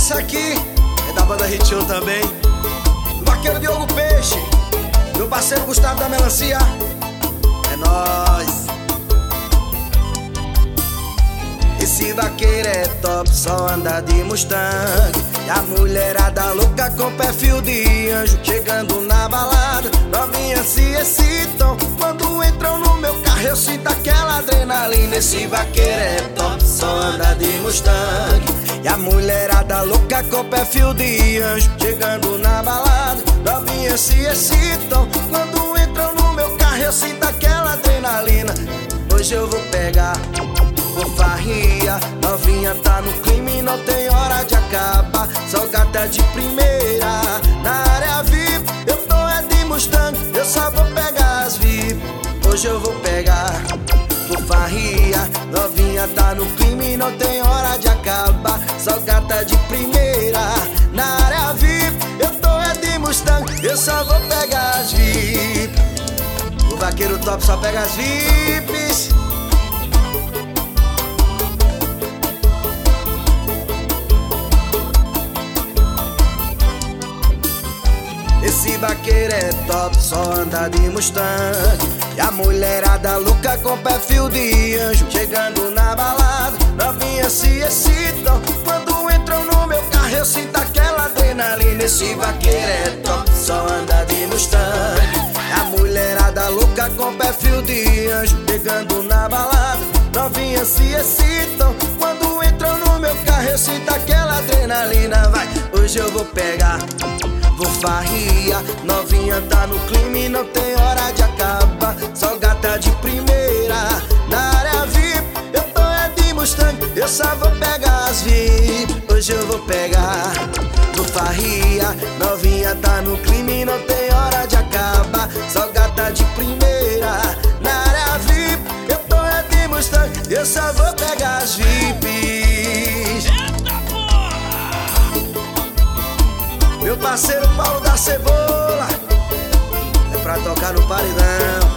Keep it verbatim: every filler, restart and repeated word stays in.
Essa aqui é da banda Hit Show também. O vaqueiro Diogo Peixe, meu parceiro Gustavo da Melancia. É nóis. Esse vaqueiro é top, só anda de Mustang. E a mulherada louca com perfil de anjo, chegando na balada, novinhas se excitam. Quando entram no meu carro eu sinto aquela adrenalina. Esse vaqueiro é top, só anda de Mustang. E a mulherada louca com perfil de anjo, chegando na balada, novinhas se excitam. Quando entram no meu carro eu sinto aquela adrenalina. Hoje eu vou pegar com farria, novinha tá no clima e não tem hora de acabar. Só gata de primeira, na área V I P, eu tô é de Mustang, eu só vou pegar as V I P. Hoje eu vou pegar com farria, novinha tá no clima e não tem hora de acabar. Só gata de primeira, na área V I P, eu tô é de Mustang, eu só vou pegar as V I P. O vaqueiro top só pega as V I Ps. Esse vaqueiro é top, só anda de Mustang. E a mulherada louca com perfil de anjo, chegando na balada, novinhas se excitam. Quando entram no meu carro eu sinto aquela adrenalina. Esse vaqueiro é top, só anda de Mustang. E a mulherada louca com perfil de anjo, chegando na balada, novinhas se excitam. Quando entram no meu carro eu sinto aquela adrenalina. Vai, hoje eu vou pegar, vou farria, novinha tá no clima e não tem hora de acabar. Só gata de primeira, na área V I P, eu tô é de Mustang, eu só vou pegar as V I P. Hoje eu vou pegar, vou farria, novinha tá no clima e não tem hora de acabar. Só gata de primeira, na área V I P, eu tô é de Mustang, eu só vou pegar as V I Ps. Meu parceiro Paulo da Cebola, é pra tocar no paredão.